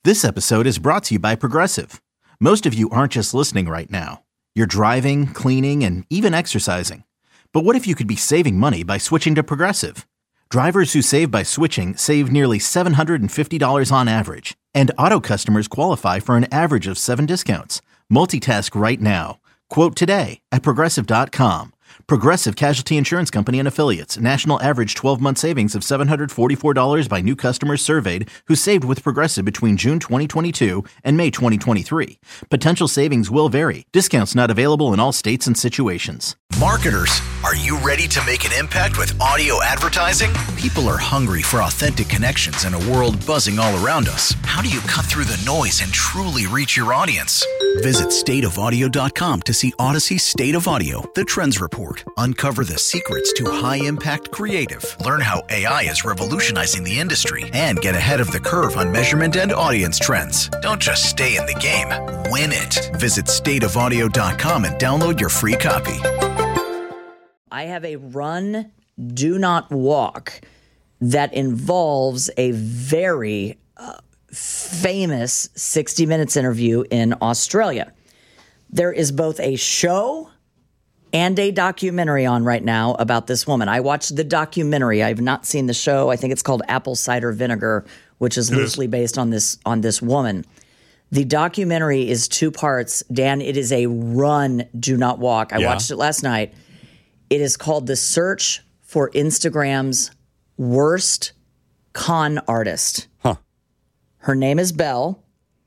This episode is brought to you by Progressive. Most of you aren't just listening right now. You're driving, cleaning, and even exercising. But what if you could be saving money by switching to Progressive? Drivers who save by switching save nearly $750 on average. And auto customers qualify for an average of 7 discounts. Multitask right now. Quote today at Progressive.com. Progressive Casualty Insurance Company and Affiliates. National average 12-month savings of $744 by new customers surveyed who saved with Progressive between June 2022 and May 2023. Potential savings will vary. Discounts not available in all states and situations. Marketers, are you ready to make an impact with audio advertising? People are hungry for authentic connections in a world buzzing all around us. How do you cut through the noise and truly reach your audience? Visit stateofaudio.com to see Odyssey State of Audio, the Trends Report. Uncover the secrets to high-impact creative. Learn how AI is revolutionizing the industry and get ahead of the curve on measurement and audience trends. Don't just stay in the game, win it. Visit stateofaudio.com and download your free copy. I have a run, do not walk that involves a very famous 60 Minutes interview in Australia. There is both a show and a documentary on right now about this woman. I watched the documentary. I've not seen the show. I think it's called Apple Cider Vinegar, which is loosely based on this woman. The documentary is 2 parts. Dan, it is a run, do not walk. I watched it last night. It is called The Search for Instagram's Worst Con Artist. Her name is Belle,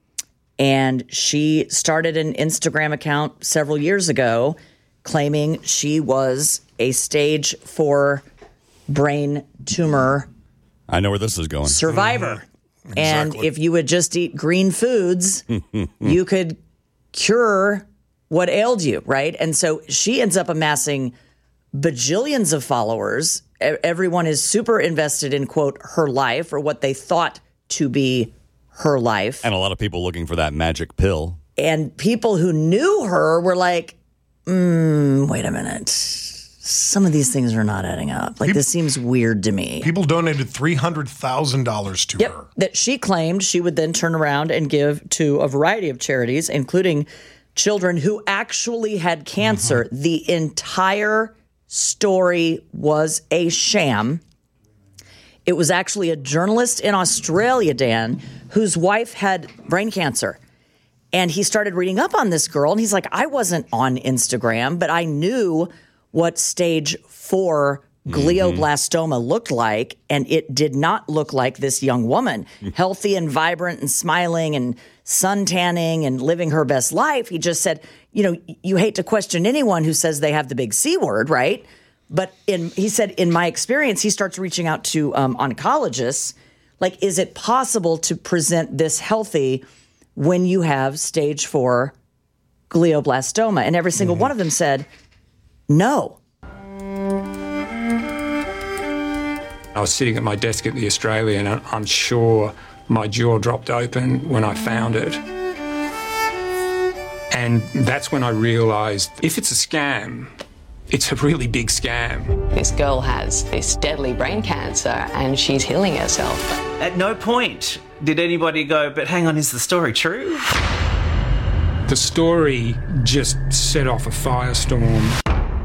and she started an Instagram account several years ago claiming she was a stage 4 brain tumor. I know where this is going. Survivor. Exactly. And if you would just eat green foods, you could cure what ailed you, right? And so she ends up amassing bajillions of followers. Everyone is super invested in, quote, her life, or what they thought to be her life. And a lot of people looking for that magic pill. And people who knew her were like, wait a minute. Some of these things are not adding up. Like, this seems weird to me. People donated $300,000 to her. That she claimed she would then turn around and give to a variety of charities, including children who actually had cancer. The entire story was a sham. It was actually a journalist in Australia, Dan, whose wife had brain cancer. And he started reading up on this girl, and he's like, I wasn't on Instagram, but I knew what stage 4 glioblastoma looked like, and it did not look like this young woman, healthy and vibrant and smiling and sun tanning and living her best life. He just said, you know, you hate to question anyone who says they have the big C word, right? But he said, in my experience, he starts reaching out to oncologists. Like, is it possible to present this healthy when you have stage 4 glioblastoma? And every single one of them said, no. I was sitting at my desk at the Australian, and I'm sure my jaw dropped open when I found it. And that's when I realised, if it's a scam, it's a really big scam. This girl has this deadly brain cancer and she's healing herself. At no point did anybody go, but hang on, is the story true? The story just set off a firestorm.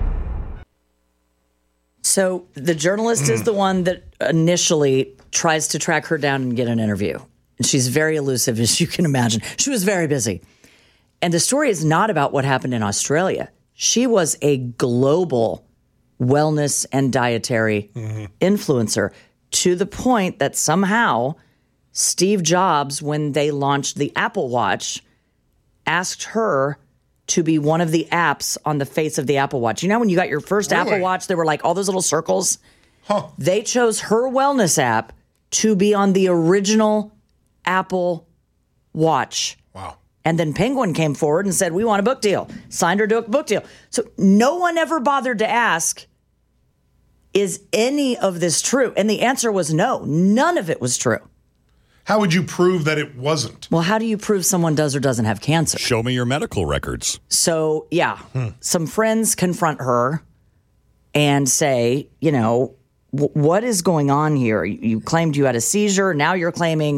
So the journalist is the one that initially tries to track her down and get an interview. And she's very elusive, as you can imagine. She was very busy. And the story is not about what happened in Australia. She was a global wellness and dietary influencer, to the point that somehow Steve Jobs, when they launched the Apple Watch, asked her to be one of the apps on the face of the Apple Watch. You know, when you got your first Apple Watch, there were like all those little circles. They chose her wellness app to be on the original Apple Watch. Wow. And then Penguin came forward and said, we want a book deal. Signed her to a book deal. So no one ever bothered to ask, is any of this true? And the answer was no. None of it was true. How would you prove that it wasn't? Well, how do you prove someone does or doesn't have cancer? Show me your medical records. So, yeah, some friends confront her and say, you know, what is going on here? You claimed you had a seizure. Now you're claiming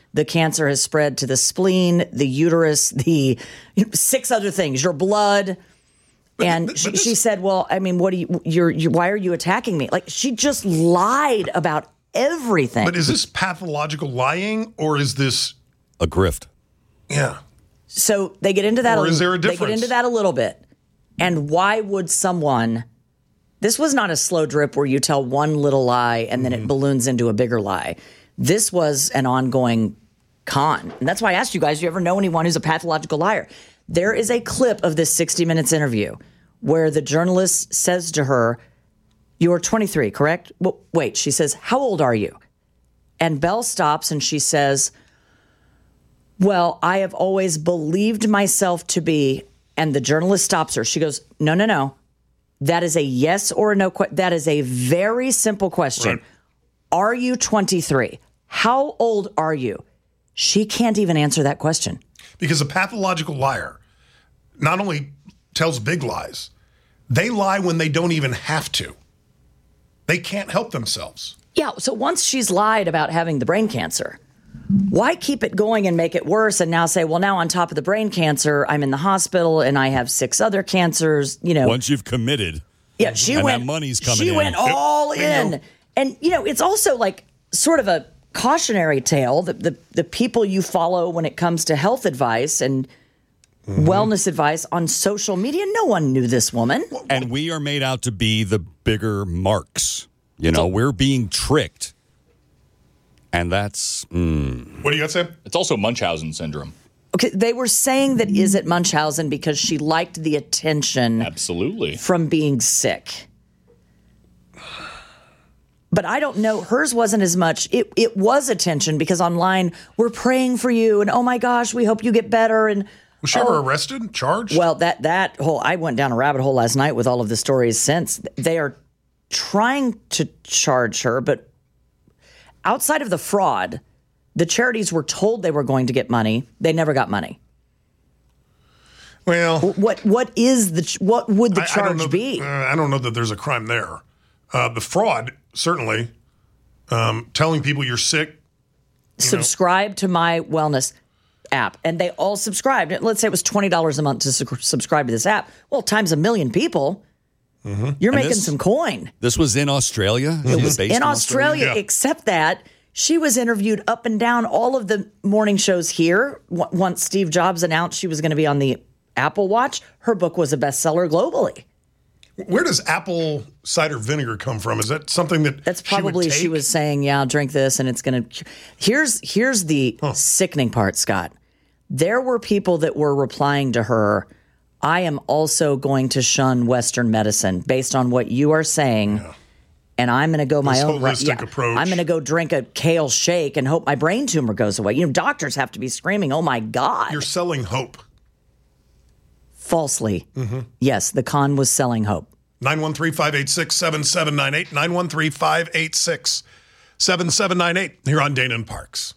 the cancer has spread to the spleen, the uterus, the 6 other things, your blood. And she said, well, I mean, what do why are you attacking me? Like, she just lied about everything. But is this pathological lying or is this a grift? Yeah. So they get into that. Or is there a difference? They get into that a little bit. And why would someone, this was not a slow drip where you tell one little lie and then it balloons into a bigger lie. This was an ongoing con. And that's why I asked you guys, do you ever know anyone who's a pathological liar? There is a clip of this 60 Minutes interview where the journalist says to her, you're 23, correct? Well, wait, she says, how old are you? And Belle stops and she says, well, I have always believed myself to be, and the journalist stops her. She goes, no. That is a yes or a no. That is a very simple question. Right. Are you 23? How old are you? She can't even answer that question. Because a pathological liar not only tells big lies, they lie when they don't even have to. They can't help themselves. Yeah, so once she's lied about having the brain cancer, why keep it going and make it worse and now say, well, now on top of the brain cancer, I'm in the hospital and I have 6 other cancers, Once you've committed. Yeah, that money's coming in. She went all in. And, it's also like sort of a cautionary tale that the people you follow when it comes to health advice and wellness advice on social media, no one knew this woman. And we are made out to be the bigger marks. We're being tricked. And that's... What do you got, Sam? It's also Munchausen syndrome. Okay, they were saying that is it Munchausen because she liked the attention absolutely from being sick. But I don't know. Hers wasn't as much. It was attention because online we're praying for you and oh my gosh, we hope you get better. And was she ever arrested, charged? Well, that whole I went down a rabbit hole last night with all of the stories since. They are trying to charge her, but outside of the fraud, the charities were told they were going to get money. They never got money. Well, what would the charge be? I don't know that there's a crime there. The fraud, certainly, telling people you're sick. Subscribe to my wellness app. And they all subscribed. Let's say it was $20 a month to subscribe to this app. Well, times 1 million people, you're making some coin. This was in Australia? It was in Australia, yeah. Except that she was interviewed up and down all of the morning shows here. Once Steve Jobs announced she was going to be on the Apple Watch, her book was a bestseller globally. Where does apple cider vinegar come from? Is that something that's probably she was saying, yeah, I'll drink this and it's going to. Here's the sickening part, Scott. There were people that were replying to her, I am also going to shun Western medicine based on what you are saying. Yeah. And I'm going to go my own approach. I'm going to go drink a kale shake and hope my brain tumor goes away. Doctors have to be screaming, oh my God. You're selling hope. Falsely. Mm-hmm. Yes, the con was selling hope. 913-586-7798. 913-586-7798 here on Dana and Parks.